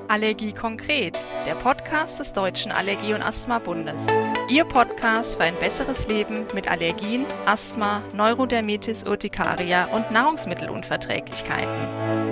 Allergie konkret, der Podcast des Deutschen Allergie- und Asthma-Bundes. Ihr Podcast für ein besseres Leben mit Allergien, Asthma, Neurodermitis urtikaria und Nahrungsmittelunverträglichkeiten.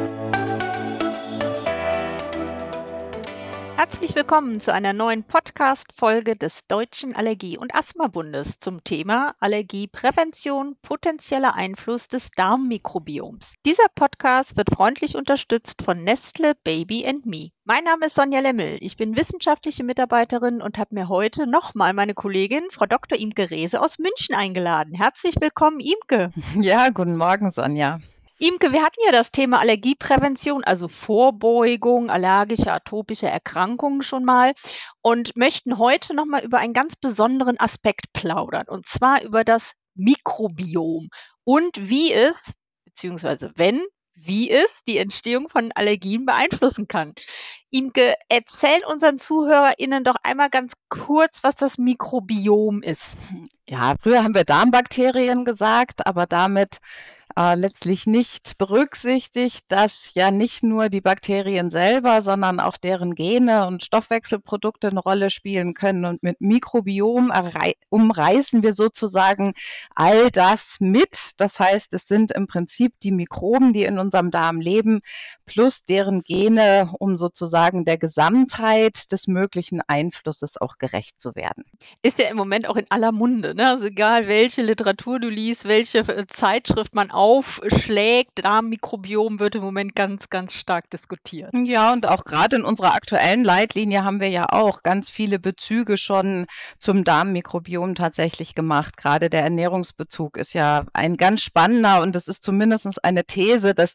Herzlich willkommen zu einer neuen Podcast-Folge des Deutschen Allergie- und Asthma-Bundes zum Thema Allergieprävention, potenzieller Einfluss des Darmmikrobioms. Dieser Podcast wird freundlich unterstützt von Nestle Baby & Me. Mein Name ist Sonja Lemmel. Ich bin wissenschaftliche Mitarbeiterin und habe mir heute nochmal meine Kollegin, Frau Dr. Imke Rehse aus München eingeladen. Herzlich willkommen, Imke. Ja, guten Morgen, Sonja. Imke, wir hatten ja das Thema Allergieprävention, also Vorbeugung allergischer, atopischer Erkrankungen schon mal und möchten heute nochmal über einen ganz besonderen Aspekt plaudern, und zwar über das Mikrobiom und wie es, beziehungsweise wie es die Entstehung von Allergien beeinflussen kann. Imke, erzähl unseren ZuhörerInnen doch einmal ganz kurz, was das Mikrobiom ist. Ja, früher haben wir Darmbakterien gesagt, aber damit letztlich nicht berücksichtigt, dass ja nicht nur die Bakterien selber, sondern auch deren Gene und Stoffwechselprodukte eine Rolle spielen können. Und mit Mikrobiom umreißen wir sozusagen all das mit. Das heißt, es sind im Prinzip die Mikroben, die in unserem Darm leben, plus deren Gene, um sozusagen der Gesamtheit des möglichen Einflusses auch gerecht zu werden. Ist ja im Moment auch in aller Munde, ne? Also egal, welche Literatur du liest, welche Zeitschrift man aufschlägt, Darmmikrobiom wird im Moment ganz, ganz stark diskutiert. Ja, und auch gerade in unserer aktuellen Leitlinie haben wir ja auch ganz viele Bezüge schon zum Darmmikrobiom tatsächlich gemacht. Gerade der Ernährungsbezug ist ja ein ganz spannender, und es ist zumindest eine These, dass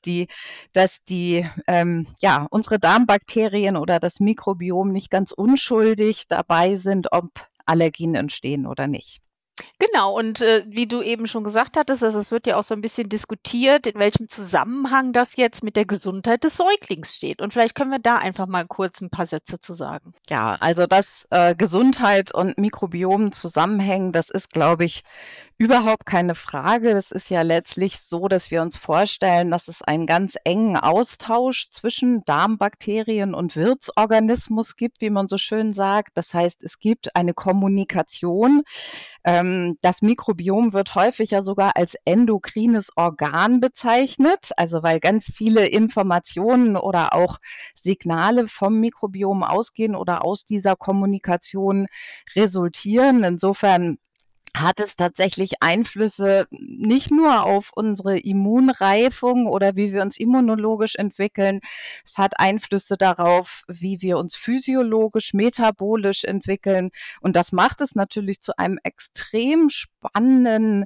unsere Darmbakterien oder das Mikrobiom nicht ganz unschuldig dabei sind, ob Allergien entstehen oder nicht. Genau, und wie du eben schon gesagt hattest, also es wird ja auch so ein bisschen diskutiert, in welchem Zusammenhang das jetzt mit der Gesundheit des Säuglings steht. Und vielleicht können wir da einfach mal kurz ein paar Sätze zu sagen. Ja, also dass Gesundheit und Mikrobiom zusammenhängen, das ist, glaube ich, überhaupt keine Frage. Es ist ja letztlich so, dass wir uns vorstellen, dass es einen ganz engen Austausch zwischen Darmbakterien und Wirtsorganismus gibt, wie man so schön sagt. Das heißt, es gibt eine Kommunikation. Das Mikrobiom wird häufig ja sogar als endokrines Organ bezeichnet, also weil ganz viele Informationen oder auch Signale vom Mikrobiom ausgehen oder aus dieser Kommunikation resultieren. Insofern hat es tatsächlich Einflüsse nicht nur auf unsere Immunreifung oder wie wir uns immunologisch entwickeln. Es hat Einflüsse darauf, wie wir uns physiologisch, metabolisch entwickeln. Und das macht es natürlich zu einem extrem spannenden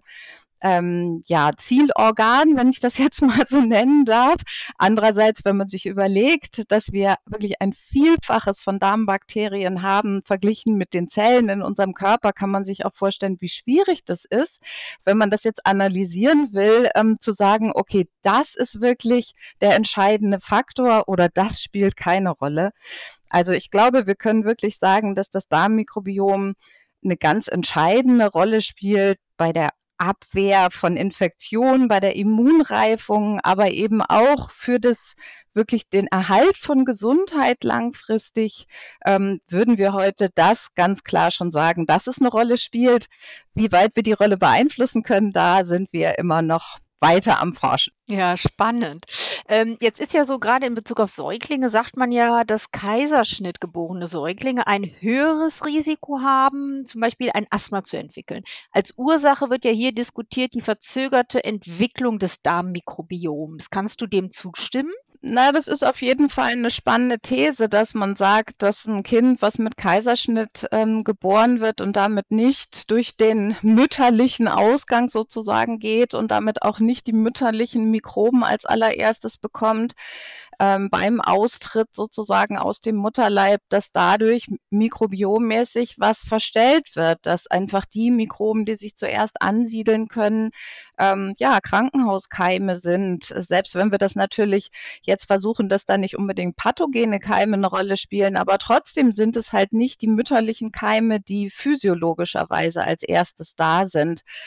Zielorgan, wenn ich das jetzt mal so nennen darf. Andererseits, wenn man sich überlegt, dass wir wirklich ein Vielfaches von Darmbakterien haben, verglichen mit den Zellen in unserem Körper, kann man sich auch vorstellen, wie schwierig das ist, wenn man das jetzt analysieren will, zu sagen, okay, das ist wirklich der entscheidende Faktor oder das spielt keine Rolle. Also ich glaube, wir können wirklich sagen, dass das Darmmikrobiom eine ganz entscheidende Rolle spielt bei der Abwehr von Infektionen, bei der Immunreifung, aber eben auch für wirklich den Erhalt von Gesundheit langfristig, würden wir heute das ganz klar schon sagen, dass es eine Rolle spielt. Wie weit wir die Rolle beeinflussen können, da sind wir immer noch weiter am Forschen. Ja, spannend. Jetzt ist ja so, gerade in Bezug auf Säuglinge sagt man ja, dass kaiserschnittgeborene Säuglinge ein höheres Risiko haben, zum Beispiel ein Asthma zu entwickeln. Als Ursache wird ja hier diskutiert die verzögerte Entwicklung des Darmmikrobioms. Kannst du dem zustimmen? Na, das ist auf jeden Fall eine spannende These, dass man sagt, dass ein Kind, was mit Kaiserschnitt geboren wird und damit nicht durch den mütterlichen Ausgang sozusagen geht und damit auch nicht die mütterlichen Mikroben als allererstes bekommt, beim Austritt sozusagen aus dem Mutterleib, dass dadurch mikrobiommäßig was verstellt wird, dass einfach die Mikroben, die sich zuerst ansiedeln können, Krankenhauskeime sind. Selbst wenn wir das natürlich jetzt versuchen, dass da nicht unbedingt pathogene Keime eine Rolle spielen, aber trotzdem sind es halt nicht die mütterlichen Keime, die physiologischerweise als erstes da sind.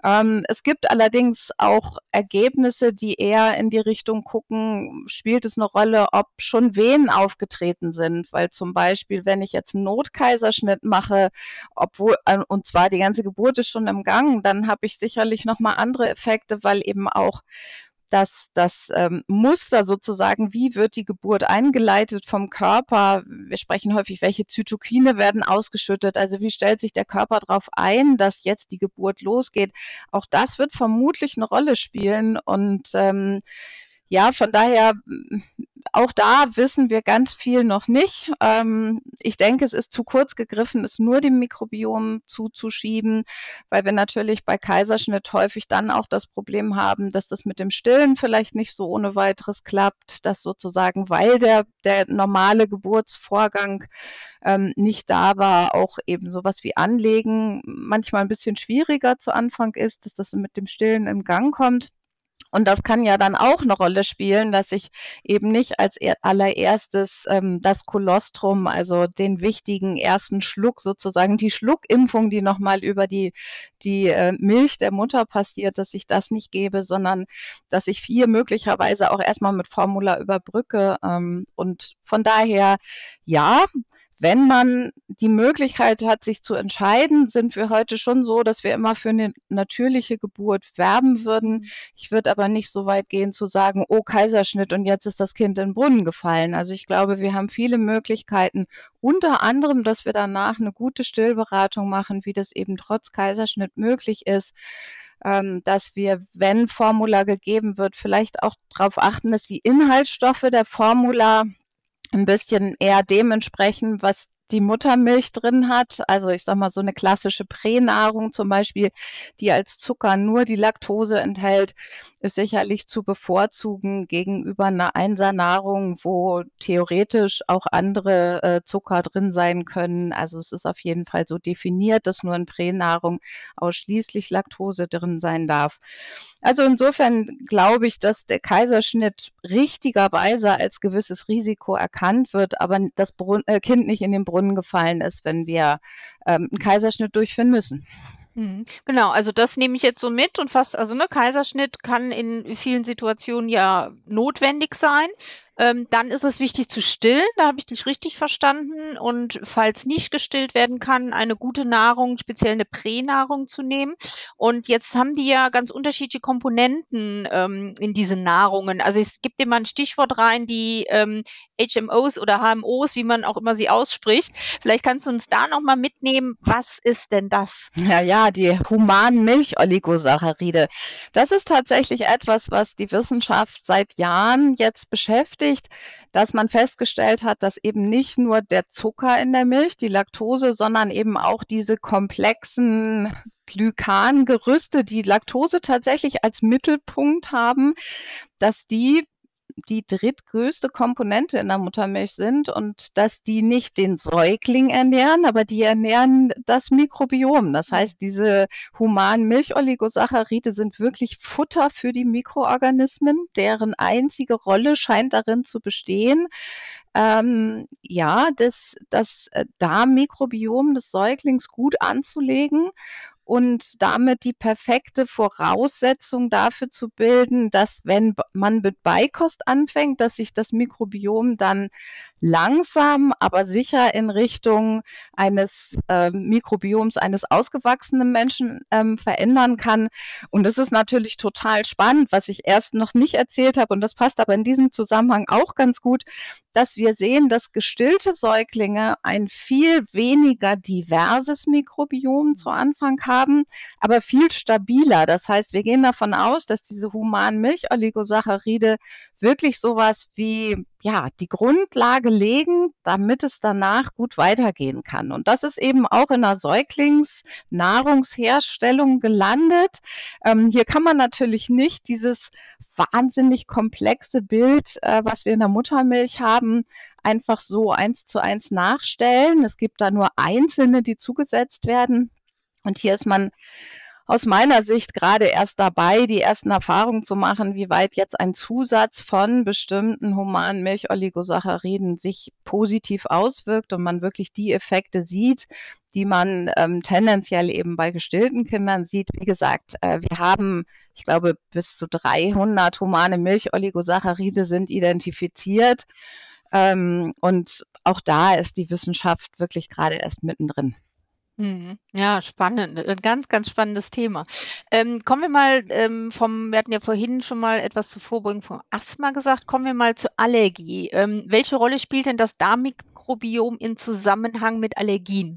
Es gibt allerdings auch Ergebnisse, die eher in die Richtung gucken, spielt es eine Rolle, ob schon Wehen aufgetreten sind, weil zum Beispiel, wenn ich jetzt einen Notkaiserschnitt mache, und zwar die ganze Geburt ist schon im Gang, dann habe ich sicherlich nochmal andere Effekte, weil eben auch das Muster sozusagen, wie wird die Geburt eingeleitet vom Körper? Wir sprechen häufig, welche Zytokine werden ausgeschüttet, also wie stellt sich der Körper darauf ein, dass jetzt die Geburt losgeht? Auch das wird vermutlich eine Rolle spielen und ja, von daher, auch da wissen wir ganz viel noch nicht. Ich denke, es ist zu kurz gegriffen, es nur dem Mikrobiom zuzuschieben, weil wir natürlich bei Kaiserschnitt häufig dann auch das Problem haben, dass das mit dem Stillen vielleicht nicht so ohne weiteres klappt, dass sozusagen, weil der normale Geburtsvorgang nicht da war, auch eben sowas wie Anlegen manchmal ein bisschen schwieriger zu Anfang ist, dass das mit dem Stillen im Gang kommt. Und das kann ja dann auch eine Rolle spielen, dass ich eben nicht als allererstes das Kolostrum, also den wichtigen ersten Schluck sozusagen, die Schluckimpfung, die nochmal über die Milch der Mutter passiert, dass ich das nicht gebe, sondern dass ich hier möglicherweise auch erstmal mit Formula überbrücke. Und von daher, ja, wenn man die Möglichkeit hat, sich zu entscheiden, sind wir heute schon so, dass wir immer für eine natürliche Geburt werben würden. Ich würde aber nicht so weit gehen zu sagen, oh, Kaiserschnitt und jetzt ist das Kind in den Brunnen gefallen. Also ich glaube, wir haben viele Möglichkeiten, unter anderem, dass wir danach eine gute Stillberatung machen, wie das eben trotz Kaiserschnitt möglich ist, dass wir, wenn Formula gegeben wird, vielleicht auch darauf achten, dass die Inhaltsstoffe der Formula ein bisschen eher dementsprechend, was die Muttermilch drin hat. Also ich sage mal, so eine klassische Pränahrung zum Beispiel, die als Zucker nur die Laktose enthält, ist sicherlich zu bevorzugen gegenüber einer Einsernahrung, wo theoretisch auch andere Zucker drin sein können. Also es ist auf jeden Fall so definiert, dass nur in Pränahrung ausschließlich Laktose drin sein darf. Also insofern glaube ich, dass der Kaiserschnitt richtigerweise als gewisses Risiko erkannt wird, aber das Kind nicht in den Brunnen gefallen ist, wenn wir einen Kaiserschnitt durchführen müssen. Genau, also das nehme ich jetzt so mit und also ne, Kaiserschnitt kann in vielen Situationen ja notwendig sein. Dann ist es wichtig zu stillen, da habe ich dich richtig verstanden. Und falls nicht gestillt werden kann, eine gute Nahrung, speziell eine Pränahrung zu nehmen. Und jetzt haben die ja ganz unterschiedliche Komponenten in diesen Nahrungen. Also ich gebe dir mal ein Stichwort rein, die HMOs oder HMOs, wie man auch immer sie ausspricht. Vielleicht kannst du uns da nochmal mitnehmen, was ist denn das? Ja, die humanen Milcholigosaccharide. Das ist tatsächlich etwas, was die Wissenschaft seit Jahren jetzt beschäftigt, dass man festgestellt hat, dass eben nicht nur der Zucker in der Milch, die Laktose, sondern eben auch diese komplexen Glykangerüste, die Laktose tatsächlich als Mittelpunkt haben, dass die drittgrößte Komponente in der Muttermilch sind und dass die nicht den Säugling ernähren, aber die ernähren das Mikrobiom. Das heißt, diese humanen Milcholigosaccharide sind wirklich Futter für die Mikroorganismen, deren einzige Rolle scheint darin zu bestehen, das Darmmikrobiom des Säuglings gut anzulegen und damit die perfekte Voraussetzung dafür zu bilden, dass, wenn man mit Beikost anfängt, dass sich das Mikrobiom dann langsam, aber sicher in Richtung eines Mikrobioms eines ausgewachsenen Menschen verändern kann. Und das ist natürlich total spannend, was ich erst noch nicht erzählt habe, und das passt aber in diesem Zusammenhang auch ganz gut, dass wir sehen, dass gestillte Säuglinge ein viel weniger diverses Mikrobiom zu Anfang haben, aber viel stabiler. Das heißt, wir gehen davon aus, dass diese humanen Milcholigosaccharide wirklich sowas wie die Grundlage legen, damit es danach gut weitergehen kann. Und das ist eben auch in der Säuglingsnahrungsherstellung gelandet. Hier kann man natürlich nicht dieses wahnsinnig komplexe Bild, was wir in der Muttermilch haben, einfach so 1:1 nachstellen. Es gibt da nur einzelne, die zugesetzt werden. Und hier ist man aus meiner Sicht gerade erst dabei, die ersten Erfahrungen zu machen, wie weit jetzt ein Zusatz von bestimmten humanen Milcholigosachariden sich positiv auswirkt und man wirklich die Effekte sieht, die man tendenziell eben bei gestillten Kindern sieht. Wie gesagt, wir haben, ich glaube, bis zu 300 humane Milcholigosacharide sind identifiziert. Und auch da ist die Wissenschaft wirklich gerade erst mittendrin. Ja, spannend. Ein ganz, ganz spannendes Thema. Kommen wir mal wir hatten ja vorhin schon mal etwas zur Vorbeugung von Asthma gesagt. Kommen wir mal zur Allergie. Welche Rolle spielt denn das Darmmikrobiom in Zusammenhang mit Allergien?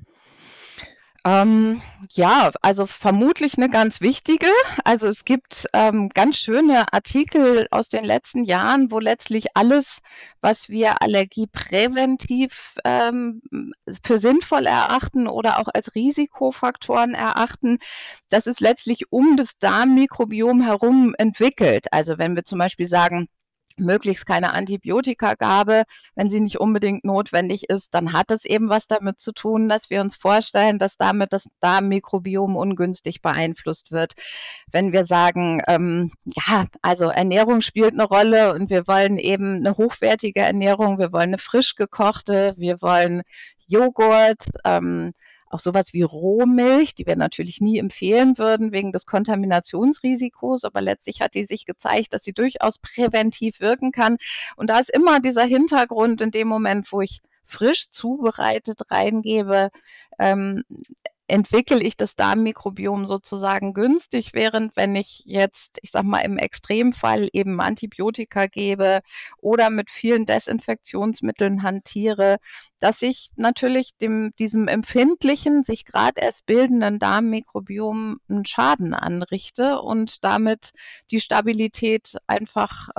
Ja, also vermutlich eine ganz wichtige. Also es gibt ganz schöne Artikel aus den letzten Jahren, wo letztlich alles, was wir allergiepräventiv für sinnvoll erachten oder auch als Risikofaktoren erachten, das ist letztlich um das Darmmikrobiom herum entwickelt. Also wenn wir zum Beispiel sagen, möglichst keine Antibiotikagabe, wenn sie nicht unbedingt notwendig ist, dann hat es eben was damit zu tun, dass wir uns vorstellen, dass damit das Darmmikrobiom ungünstig beeinflusst wird. Wenn wir sagen, ja, also Ernährung spielt eine Rolle und wir wollen eben eine hochwertige Ernährung, wir wollen eine frisch gekochte, wir wollen Joghurt, auch sowas wie Rohmilch, die wir natürlich nie empfehlen würden wegen des Kontaminationsrisikos, aber letztlich hat die sich gezeigt, dass sie durchaus präventiv wirken kann. Und da ist immer dieser Hintergrund in dem Moment, wo ich frisch zubereitet reingebe, entwickle ich das Darmmikrobiom sozusagen günstig, während wenn ich jetzt, ich sag mal, im Extremfall eben Antibiotika gebe oder mit vielen Desinfektionsmitteln hantiere, dass ich natürlich diesem empfindlichen, sich gerade erst bildenden Darmmikrobiom einen Schaden anrichte und damit die Stabilität einfach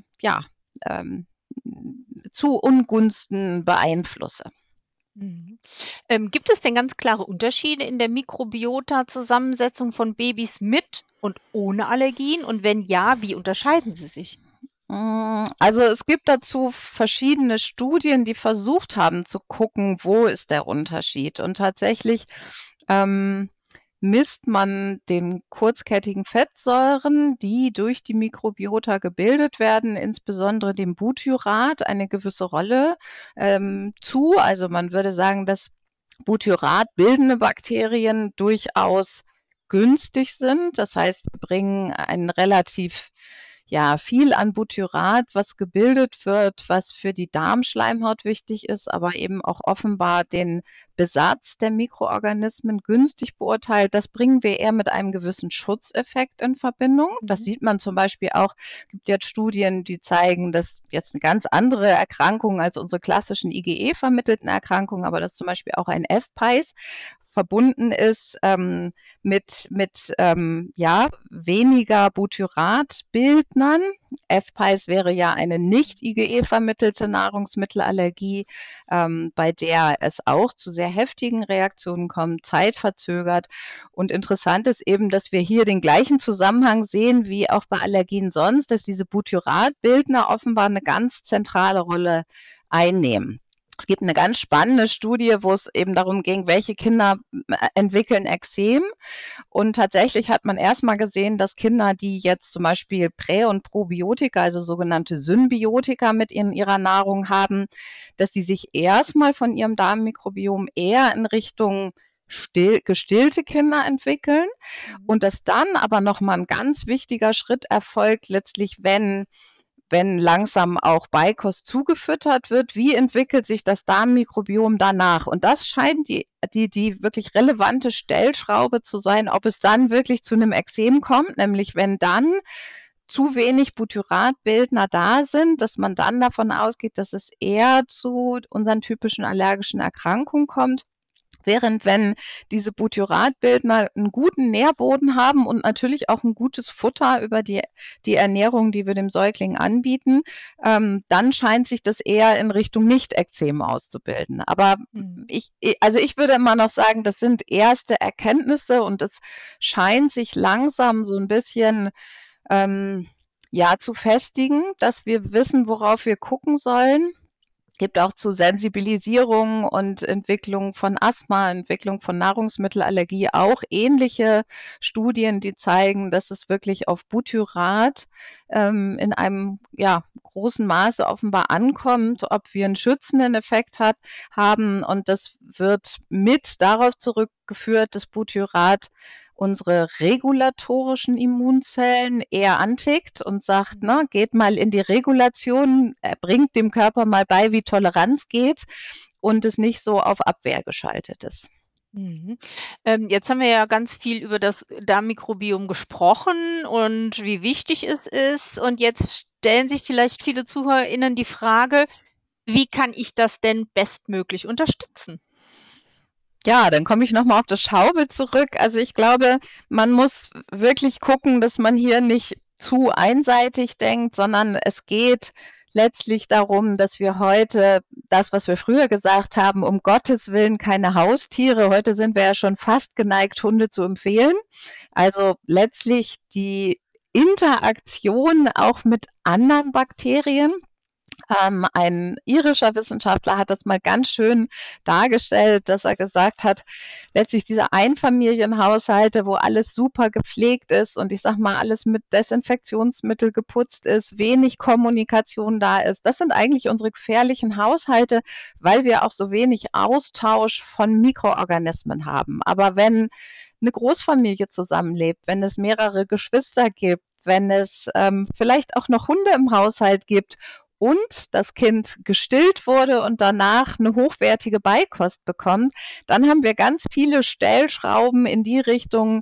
zu Ungunsten beeinflusse. Gibt es denn ganz klare Unterschiede in der Mikrobiota-Zusammensetzung von Babys mit und ohne Allergien? Und wenn ja, wie unterscheiden sie sich? Also es gibt dazu verschiedene Studien, die versucht haben zu gucken, wo ist der Unterschied. Und tatsächlich misst man den kurzkettigen Fettsäuren, die durch die Mikrobiota gebildet werden, insbesondere dem Butyrat, eine gewisse Rolle zu. Also man würde sagen, dass Butyrat bildende Bakterien durchaus günstig sind. Das heißt, wir bringen einen relativ viel an Butyrat, was gebildet wird, was für die Darmschleimhaut wichtig ist, aber eben auch offenbar den Besatz der Mikroorganismen günstig beurteilt. Das bringen wir eher mit einem gewissen Schutzeffekt in Verbindung. Das sieht man zum Beispiel auch, gibt jetzt Studien, die zeigen, dass jetzt eine ganz andere Erkrankung als unsere klassischen IgE-vermittelten Erkrankungen, aber dass zum Beispiel auch ein FPICE verbunden ist mit weniger Butyratbildnern. FPICE wäre ja eine nicht IgE-vermittelte Nahrungsmittelallergie, bei der es auch zu sehr heftigen Reaktionen kommt, zeitverzögert. Und interessant ist eben, dass wir hier den gleichen Zusammenhang sehen wie auch bei Allergien sonst, dass diese Butyratbildner offenbar eine ganz zentrale Rolle einnehmen. Es gibt eine ganz spannende Studie, wo es eben darum ging, welche Kinder entwickeln Ekzem. Und tatsächlich hat man erstmal gesehen, dass Kinder, die jetzt zum Beispiel Prä- und Probiotika, also sogenannte Symbiotika mit in ihrer Nahrung haben, dass sie sich erstmal von ihrem Darmmikrobiom eher in Richtung gestillte Kinder entwickeln und dass dann aber nochmal ein ganz wichtiger Schritt erfolgt, letztlich wenn langsam auch Beikost zugefüttert wird, wie entwickelt sich das Darmmikrobiom danach? Und das scheint die wirklich relevante Stellschraube zu sein, ob es dann wirklich zu einem Ekzem kommt, nämlich wenn dann zu wenig Butyratbildner da sind, dass man dann davon ausgeht, dass es eher zu unseren typischen allergischen Erkrankungen kommt. Während wenn diese Butyratbildner einen guten Nährboden haben und natürlich auch ein gutes Futter über die Ernährung, die wir dem Säugling anbieten, dann scheint sich das eher in Richtung Nicht-Ekzem auszubilden. Aber ich würde immer noch sagen, das sind erste Erkenntnisse und es scheint sich langsam so ein bisschen zu festigen, dass wir wissen, worauf wir gucken sollen. Gibt auch zu Sensibilisierung und Entwicklung von Asthma, Entwicklung von Nahrungsmittelallergie auch ähnliche Studien, die zeigen, dass es wirklich auf Butyrat in einem großen Maße offenbar ankommt, ob wir einen schützenden Effekt haben. Und das wird mit darauf zurückgeführt, dass Butyrat unsere regulatorischen Immunzellen eher antickt und sagt, ne, geht mal in die Regulation, bringt dem Körper mal bei, wie Toleranz geht und es nicht so auf Abwehr geschaltet ist. Mhm. Jetzt haben wir ja ganz viel über das Darmmikrobiom gesprochen und wie wichtig es ist. Und jetzt stellen sich vielleicht viele ZuhörerInnen die Frage, wie kann ich das denn bestmöglich unterstützen? Ja, dann komme ich nochmal auf das Schaubild zurück. Also ich glaube, man muss wirklich gucken, dass man hier nicht zu einseitig denkt, sondern es geht letztlich darum, dass wir heute das, was wir früher gesagt haben, um Gottes Willen keine Haustiere, heute sind wir ja schon fast geneigt, Hunde zu empfehlen. Also letztlich die Interaktion auch mit anderen Bakterien. Ein irischer Wissenschaftler hat das mal ganz schön dargestellt, dass er gesagt hat, letztlich diese Einfamilienhaushalte, wo alles super gepflegt ist und ich sag mal, alles mit Desinfektionsmittel geputzt ist, wenig Kommunikation da ist, das sind eigentlich unsere gefährlichen Haushalte, weil wir auch so wenig Austausch von Mikroorganismen haben. Aber wenn eine Großfamilie zusammenlebt, wenn es mehrere Geschwister gibt, wenn es vielleicht auch noch Hunde im Haushalt gibt und das Kind gestillt wurde und danach eine hochwertige Beikost bekommt, dann haben wir ganz viele Stellschrauben in die Richtung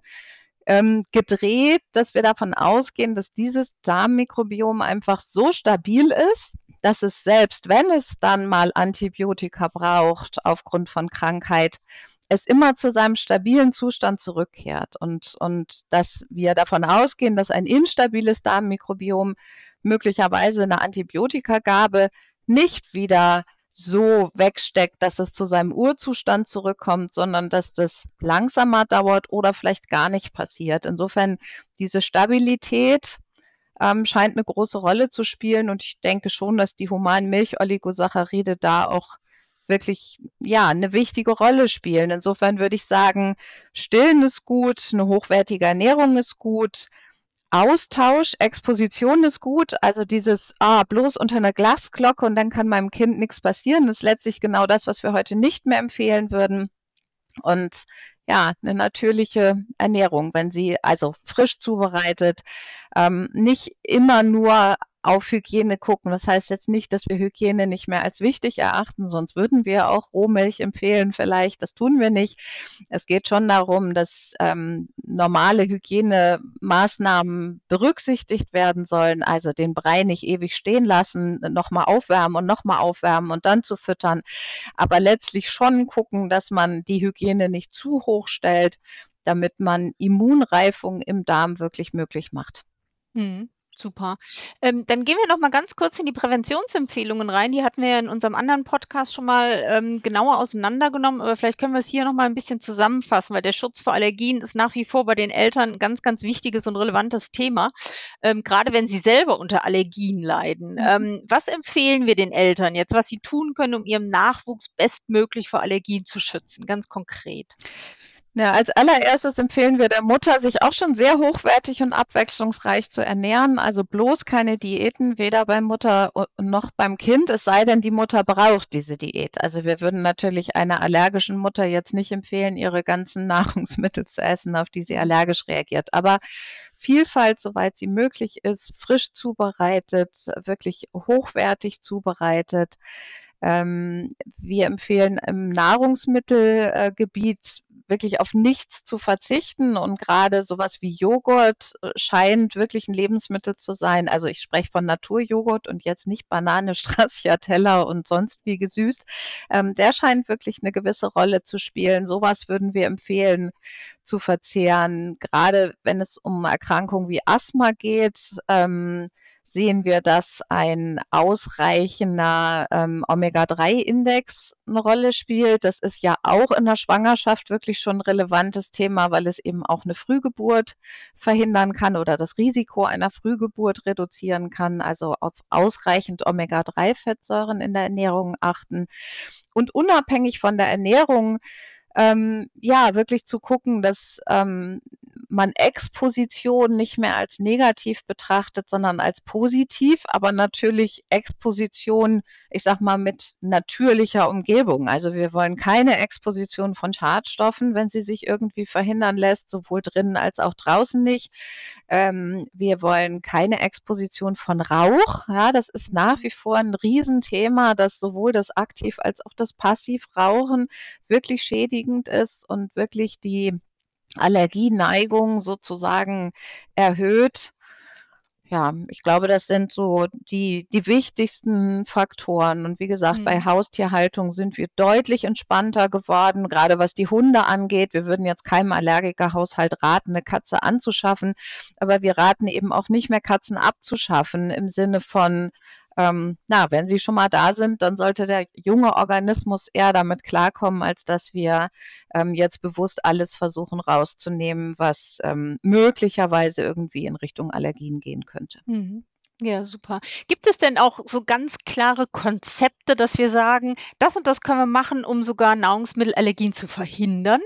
gedreht, dass wir davon ausgehen, dass dieses Darmmikrobiom einfach so stabil ist, dass es selbst, wenn es dann mal Antibiotika braucht aufgrund von Krankheit, es immer zu seinem stabilen Zustand zurückkehrt und dass wir davon ausgehen, dass ein instabiles Darmmikrobiom möglicherweise eine Antibiotikagabe nicht wieder so wegsteckt, dass es zu seinem Urzustand zurückkommt, sondern dass das langsamer dauert oder vielleicht gar nicht passiert. Insofern diese Stabilität scheint eine große Rolle zu spielen und ich denke schon, dass die humanen Milcholigosaccharide da auch wirklich eine wichtige Rolle spielen. Insofern würde ich sagen, Stillen ist gut, eine hochwertige Ernährung ist gut, Austausch, Exposition ist gut. Also dieses, bloß unter einer Glasglocke und dann kann meinem Kind nichts passieren, ist letztlich genau das, was wir heute nicht mehr empfehlen würden. Und ja, eine natürliche Ernährung, wenn sie also frisch zubereitet, nicht immer nur auf Hygiene gucken. Das heißt jetzt nicht, dass wir Hygiene nicht mehr als wichtig erachten, sonst würden wir auch Rohmilch empfehlen vielleicht. Das tun wir nicht. Es geht schon darum, dass normale Hygienemaßnahmen berücksichtigt werden sollen, also den Brei nicht ewig stehen lassen, nochmal aufwärmen und dann zu füttern. Aber letztlich schon gucken, dass man die Hygiene nicht zu hoch stellt, damit man Immunreifung im Darm wirklich möglich macht. Super. Dann gehen wir noch mal ganz kurz in die Präventionsempfehlungen rein. Die hatten wir ja in unserem anderen Podcast schon mal genauer auseinandergenommen, aber vielleicht können wir es hier noch mal ein bisschen zusammenfassen, weil der Schutz vor Allergien ist nach wie vor bei den Eltern ein ganz, ganz wichtiges und relevantes Thema, gerade wenn sie selber unter Allergien leiden. Was empfehlen wir den Eltern jetzt, was sie tun können, um ihrem Nachwuchs bestmöglich vor Allergien zu schützen, ganz konkret? Ja, als allererstes empfehlen wir der Mutter, sich auch schon sehr hochwertig und abwechslungsreich zu ernähren. Also bloß keine Diäten, weder bei Mutter noch beim Kind, es sei denn, die Mutter braucht diese Diät. Also wir würden natürlich einer allergischen Mutter jetzt nicht empfehlen, ihre ganzen Nahrungsmittel zu essen, auf die sie allergisch reagiert. Aber Vielfalt, soweit sie möglich ist, frisch zubereitet, wirklich hochwertig zubereitet. Wir empfehlen im Nahrungsmittelgebiet wirklich auf nichts zu verzichten und gerade sowas wie Joghurt scheint wirklich ein Lebensmittel zu sein. Also ich spreche von Naturjoghurt und jetzt nicht Banane, Stracciatella und sonst wie gesüßt. Der scheint wirklich eine gewisse Rolle zu spielen. Sowas würden wir empfehlen zu verzehren, gerade wenn es um Erkrankungen wie Asthma geht. sehen wir, dass ein ausreichender Omega-3-Index eine Rolle spielt. Das ist ja auch in der Schwangerschaft wirklich schon ein relevantes Thema, weil es eben auch eine Frühgeburt verhindern kann oder das Risiko einer Frühgeburt reduzieren kann. Also auf ausreichend Omega-3-Fettsäuren in der Ernährung achten. Und unabhängig von der Ernährung wirklich zu gucken, dass man Exposition nicht mehr als negativ betrachtet, sondern als positiv, aber natürlich Exposition, ich sag mal, mit natürlicher Umgebung. Also wir wollen keine Exposition von Schadstoffen, wenn sie sich irgendwie verhindern lässt, sowohl drinnen als auch draußen nicht. Wir wollen keine Exposition von Rauch. Ja, das ist nach wie vor ein Riesenthema, dass sowohl das Aktiv- als auch das Passivrauchen wirklich schädigend ist und wirklich die Allergieneigung sozusagen erhöht. Ja, ich glaube, das sind so die wichtigsten Faktoren. Und wie gesagt, bei Haustierhaltung sind wir deutlich entspannter geworden, gerade was die Hunde angeht. Wir würden jetzt keinem Allergikerhaushalt raten, eine Katze anzuschaffen, aber wir raten eben auch nicht mehr, Katzen abzuschaffen im Sinne von, wenn sie schon mal da sind, dann sollte der junge Organismus eher damit klarkommen, als dass wir jetzt bewusst alles versuchen rauszunehmen, was möglicherweise irgendwie in Richtung Allergien gehen könnte. Ja, super. Gibt es denn auch so ganz klare Konzepte, dass wir sagen, das und das können wir machen, um sogar Nahrungsmittelallergien zu verhindern?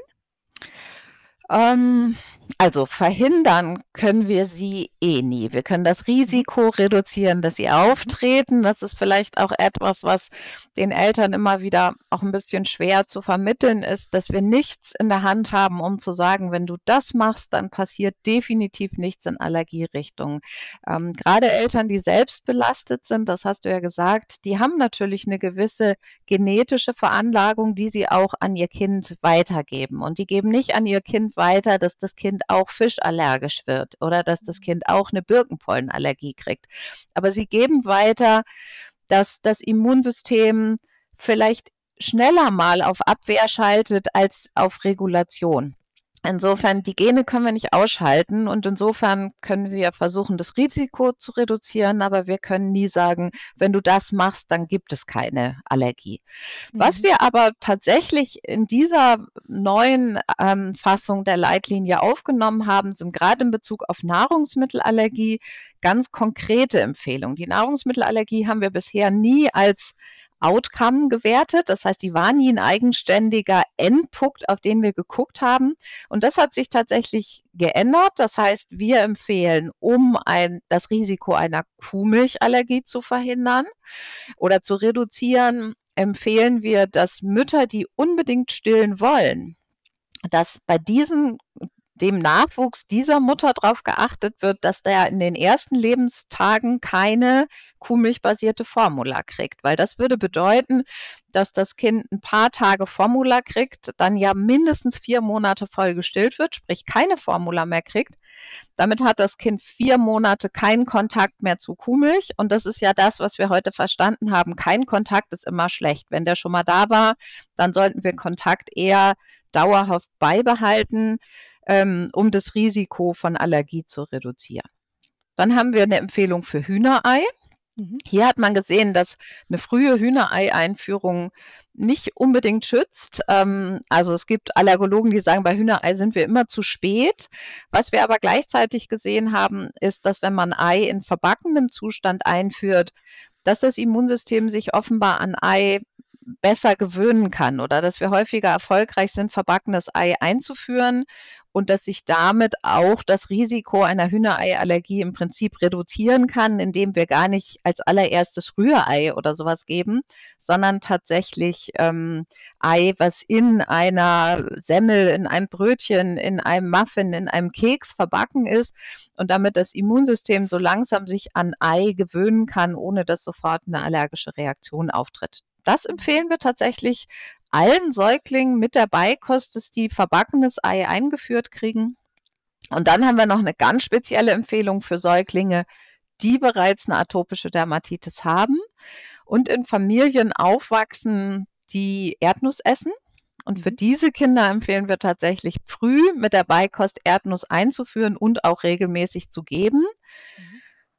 Also verhindern können wir sie nie. Wir können das Risiko reduzieren, dass sie auftreten. Das ist vielleicht auch etwas, was den Eltern immer wieder auch ein bisschen schwer zu vermitteln ist, dass wir nichts in der Hand haben, um zu sagen, wenn du das machst, dann passiert definitiv nichts in Allergierichtung. Gerade Eltern, die selbst belastet sind, das hast du ja gesagt, die haben natürlich eine gewisse genetische Veranlagung, die sie auch an ihr Kind weitergeben. Und die geben nicht an ihr Kind weiter, dass das Kind auch fischallergisch wird oder dass das Kind auch eine Birkenpollenallergie kriegt. Aber sie geben weiter, dass das Immunsystem vielleicht schneller mal auf Abwehr schaltet als auf Regulation. Insofern, die Gene können wir nicht ausschalten und insofern können wir versuchen, das Risiko zu reduzieren, aber wir können nie sagen, wenn du das machst, dann gibt es keine Allergie. Was wir aber tatsächlich in dieser neuen Fassung der Leitlinie aufgenommen haben, sind gerade in Bezug auf Nahrungsmittelallergie ganz konkrete Empfehlungen. Die Nahrungsmittelallergie haben wir bisher nie als Outcome gewertet. Das heißt, die war nie ein eigenständiger Endpunkt, auf den wir geguckt haben. Und das hat sich tatsächlich geändert. Das heißt, wir empfehlen, um das Risiko einer Kuhmilchallergie zu verhindern oder zu reduzieren, empfehlen wir, dass Mütter, die unbedingt stillen wollen, dass bei dem Nachwuchs dieser Mutter darauf geachtet wird, dass der in den ersten Lebenstagen keine kuhmilchbasierte Formula kriegt. Weil das würde bedeuten, dass das Kind ein paar Tage Formula kriegt, dann ja mindestens 4 Monate voll gestillt wird, sprich keine Formula mehr kriegt. Damit hat das Kind 4 Monate keinen Kontakt mehr zu Kuhmilch. Und das ist ja das, was wir heute verstanden haben. Kein Kontakt ist immer schlecht. Wenn der schon mal da war, dann sollten wir Kontakt eher dauerhaft beibehalten, um das Risiko von Allergie zu reduzieren. Dann haben wir eine Empfehlung für Hühnerei. Hier hat man gesehen, dass eine frühe Hühnerei-Einführung nicht unbedingt schützt. Also es gibt Allergologen, die sagen, bei Hühnerei sind wir immer zu spät. Was wir aber gleichzeitig gesehen haben, ist, dass wenn man Ei in verbackenem Zustand einführt, dass das Immunsystem sich offenbar an Ei besser gewöhnen kann oder dass wir häufiger erfolgreich sind, verbackenes Ei einzuführen und dass sich damit auch das Risiko einer Hühnereiallergie im Prinzip reduzieren kann, indem wir gar nicht als allererstes Rührei oder sowas geben, sondern tatsächlich Ei, was in einer Semmel, in einem Brötchen, in einem Muffin, in einem Keks verbacken ist und damit das Immunsystem so langsam sich an Ei gewöhnen kann, ohne dass sofort eine allergische Reaktion auftritt. Das empfehlen wir tatsächlich allen Säuglingen mit der Beikost, dass die verbackenes Ei eingeführt kriegen. Und dann haben wir noch eine ganz spezielle Empfehlung für Säuglinge, die bereits eine atopische Dermatitis haben und in Familien aufwachsen, die Erdnuss essen. Und für diese Kinder empfehlen wir tatsächlich früh mit der Beikost Erdnuss einzuführen und auch regelmäßig zu geben.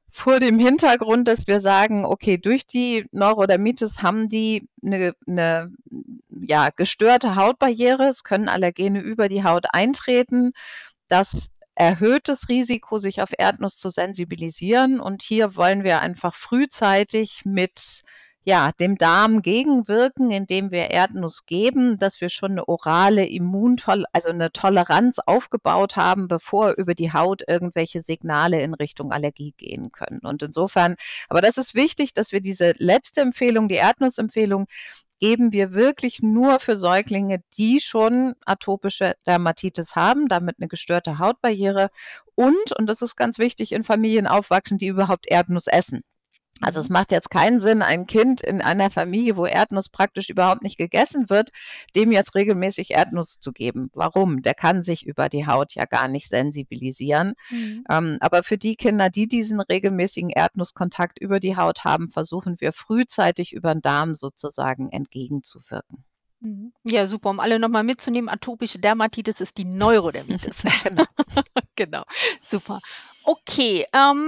vor dem Hintergrund, dass wir sagen, okay, durch die Neurodermitis haben die eine gestörte Hautbarriere. Es können Allergene über die Haut eintreten. Das erhöht das Risiko, sich auf Erdnuss zu sensibilisieren. Und hier wollen wir einfach frühzeitig mit dem Darm gegenwirken, indem wir Erdnuss geben, dass wir schon eine orale also eine Toleranz aufgebaut haben, bevor über die Haut irgendwelche Signale in Richtung Allergie gehen können. Und insofern, aber das ist wichtig, dass wir diese letzte Empfehlung, die Erdnussempfehlung, geben wir wirklich nur für Säuglinge, die schon atopische Dermatitis haben, damit eine gestörte Hautbarriere und das ist ganz wichtig, in Familien aufwachsen, die überhaupt Erdnuss essen. Also es macht jetzt keinen Sinn, ein Kind in einer Familie, wo Erdnuss praktisch überhaupt nicht gegessen wird, dem jetzt regelmäßig Erdnuss zu geben. Warum? Der kann sich über die Haut ja gar nicht sensibilisieren. Aber für die Kinder, die diesen regelmäßigen Erdnusskontakt über die Haut haben, versuchen wir frühzeitig über den Darm sozusagen entgegenzuwirken. Ja, super, um alle nochmal mitzunehmen, atopische Dermatitis ist die Neurodermitis. Genau. Genau, super. Okay,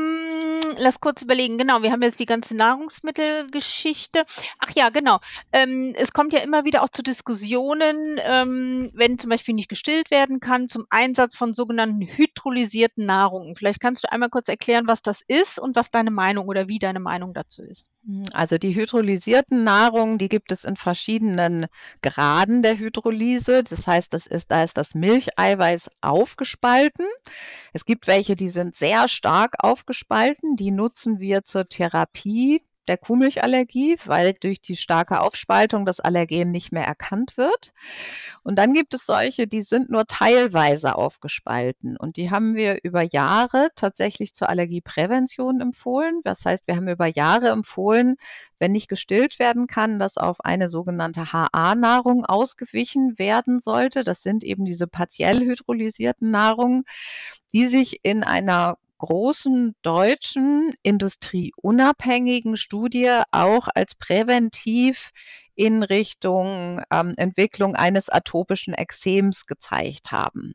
lass kurz überlegen. Genau, wir haben jetzt die ganze Nahrungsmittelgeschichte. Ach ja, genau. Es kommt ja immer wieder auch zu Diskussionen, wenn zum Beispiel nicht gestillt werden kann, zum Einsatz von sogenannten hydrolysierten Nahrungen. Vielleicht kannst du einmal kurz erklären, was das ist und was deine Meinung oder wie deine Meinung dazu ist. Also die hydrolysierten Nahrungen, die gibt es in verschiedenen Graden der Hydrolyse. Das heißt, da ist das Milcheiweiß aufgespalten. Es gibt welche, die sind sehr stark aufgespalten. Die nutzen wir zur Therapie der Kuhmilchallergie, weil durch die starke Aufspaltung das Allergen nicht mehr erkannt wird. Und dann gibt es solche, die sind nur teilweise aufgespalten. Und die haben wir über Jahre tatsächlich zur Allergieprävention empfohlen. Das heißt, wir haben über Jahre empfohlen, wenn nicht gestillt werden kann, dass auf eine sogenannte HA-Nahrung ausgewichen werden sollte. Das sind eben diese partiell hydrolysierten Nahrungen, die sich in einer großen deutschen industrieunabhängigen Studie auch als präventiv in Richtung Entwicklung eines atopischen Ekzems gezeigt haben.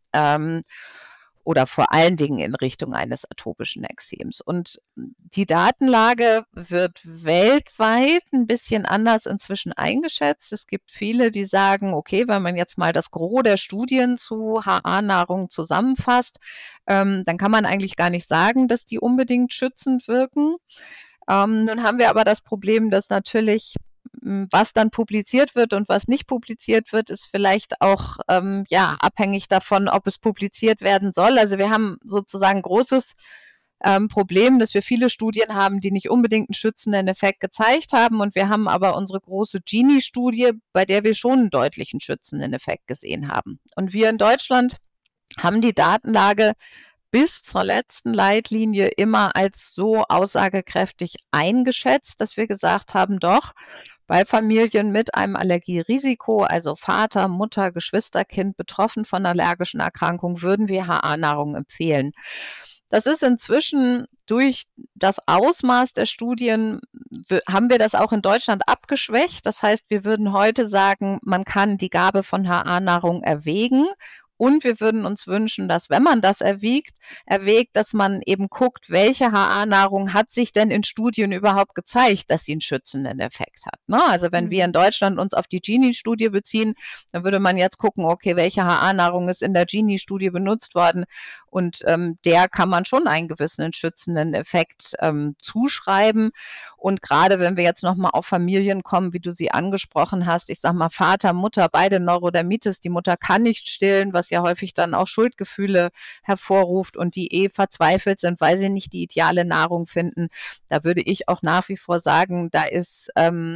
Oder vor allen Dingen in Richtung eines atopischen Ekzems. Und die Datenlage wird weltweit ein bisschen anders inzwischen eingeschätzt. Es gibt viele, die sagen, okay, wenn man jetzt mal das Gros der Studien zu HA-Nahrung zusammenfasst, dann kann man eigentlich gar nicht sagen, dass die unbedingt schützend wirken. Nun haben wir aber das Problem, dass natürlich was dann publiziert wird und was nicht publiziert wird, ist vielleicht auch abhängig davon, ob es publiziert werden soll. Also wir haben sozusagen ein großes Problem, dass wir viele Studien haben, die nicht unbedingt einen schützenden Effekt gezeigt haben. Und wir haben aber unsere große Gini-Studie, bei der wir schon einen deutlichen schützenden Effekt gesehen haben. Und wir in Deutschland haben die Datenlage bis zur letzten Leitlinie immer als so aussagekräftig eingeschätzt, dass wir gesagt haben, doch, bei Familien mit einem Allergierisiko, also Vater, Mutter, Geschwisterkind betroffen von allergischen Erkrankungen, würden wir HA-Nahrung empfehlen. Das ist inzwischen durch das Ausmaß der Studien, haben wir das auch in Deutschland abgeschwächt. Das heißt, wir würden heute sagen, man kann die Gabe von HA-Nahrung erwägen. Und wir würden uns wünschen, dass, wenn man das erwägt, dass man eben guckt, welche HA-Nahrung hat sich denn in Studien überhaupt gezeigt, dass sie einen schützenden Effekt hat. Ne? Also wenn wir in Deutschland uns auf die Gini-Studie beziehen, dann würde man jetzt gucken, okay, welche HA-Nahrung ist in der Gini-Studie benutzt worden und der kann man schon einen gewissen schützenden Effekt zuschreiben. Und gerade wenn wir jetzt nochmal auf Familien kommen, wie du sie angesprochen hast, ich sag mal Vater, Mutter, beide Neurodermitis, die Mutter kann nicht stillen, was ja häufig dann auch Schuldgefühle hervorruft und die verzweifelt sind, weil sie nicht die ideale Nahrung finden. Da würde ich auch nach wie vor sagen, da ist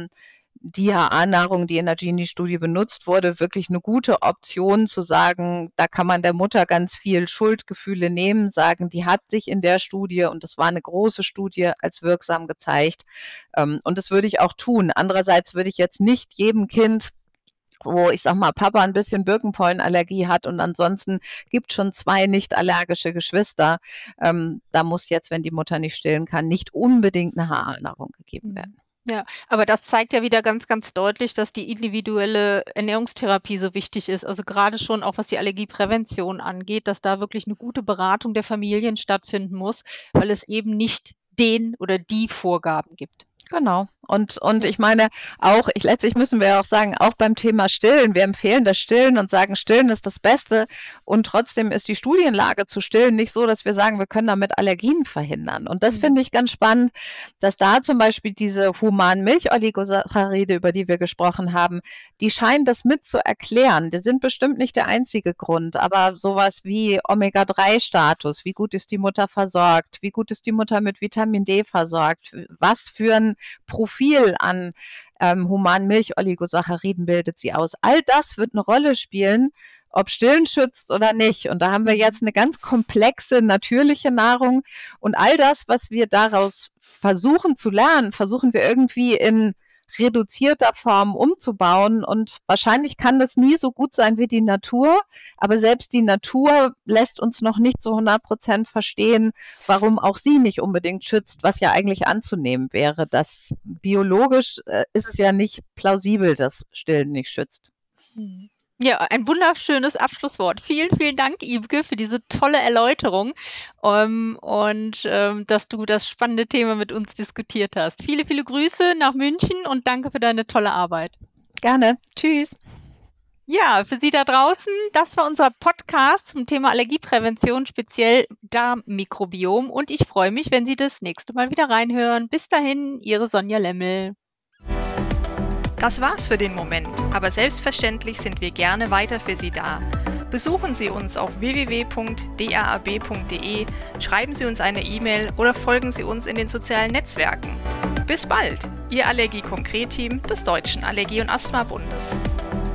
die HA-Nahrung, die in der Gini-Studie benutzt wurde, wirklich eine gute Option zu sagen, da kann man der Mutter ganz viel Schuldgefühle nehmen, sagen, die hat sich in der Studie, und das war eine große Studie, als wirksam gezeigt. Und das würde ich auch tun. Andererseits würde ich jetzt nicht jedem Kind, wo ich sag mal, Papa ein bisschen Birkenpollenallergie hat und ansonsten gibt schon 2 nicht allergische Geschwister. Da muss jetzt, wenn die Mutter nicht stillen kann, nicht unbedingt eine HA-Nahrung gegeben werden. Ja, aber das zeigt ja wieder ganz, ganz deutlich, dass die individuelle Ernährungstherapie so wichtig ist. Also gerade schon auch was die Allergieprävention angeht, dass da wirklich eine gute Beratung der Familien stattfinden muss, weil es eben nicht den oder die Vorgaben gibt. Genau. Und ich meine, letztlich müssen wir auch sagen, auch beim Thema Stillen, wir empfehlen das Stillen und sagen, Stillen ist das Beste. Und trotzdem ist die Studienlage zu Stillen nicht so, dass wir sagen, wir können damit Allergien verhindern. Und das finde ich ganz spannend, dass da zum Beispiel diese humanen Milcholigosaccharides, über die wir gesprochen haben, die scheinen das mit zu erklären. Die sind bestimmt nicht der einzige Grund, aber sowas wie Omega-3-Status, wie gut ist die Mutter versorgt, wie gut ist die Mutter mit Vitamin D versorgt, was für ein Profil an humanen Milcholigosachariden bildet sie aus. All das wird eine Rolle spielen, ob Stillen schützt oder nicht. Und da haben wir jetzt eine ganz komplexe, natürliche Nahrung. Und all das, was wir daraus versuchen zu lernen, versuchen wir irgendwie in reduzierter Form umzubauen. Und wahrscheinlich kann das nie so gut sein wie die Natur. Aber selbst die Natur lässt uns noch nicht zu 100% verstehen, warum auch sie nicht unbedingt schützt, was ja eigentlich anzunehmen wäre. Dass biologisch ist es ja nicht plausibel, dass Stillen nicht schützt. Ja, ein wunderschönes Abschlusswort. Vielen, vielen Dank, Ibke, für diese tolle Erläuterung und dass du das spannende Thema mit uns diskutiert hast. Viele, viele Grüße nach München und danke für deine tolle Arbeit. Gerne. Tschüss. Ja, für Sie da draußen, das war unser Podcast zum Thema Allergieprävention, speziell Darmmikrobiom. Und ich freue mich, wenn Sie das nächste Mal wieder reinhören. Bis dahin, Ihre Sonja Lemmel. Das war's für den Moment, aber selbstverständlich sind wir gerne weiter für Sie da. Besuchen Sie uns auf www.drab.de, schreiben Sie uns eine E-Mail oder folgen Sie uns in den sozialen Netzwerken. Bis bald, Ihr Allergie-Konkret-Team des Deutschen Allergie- und Asthma-Bundes.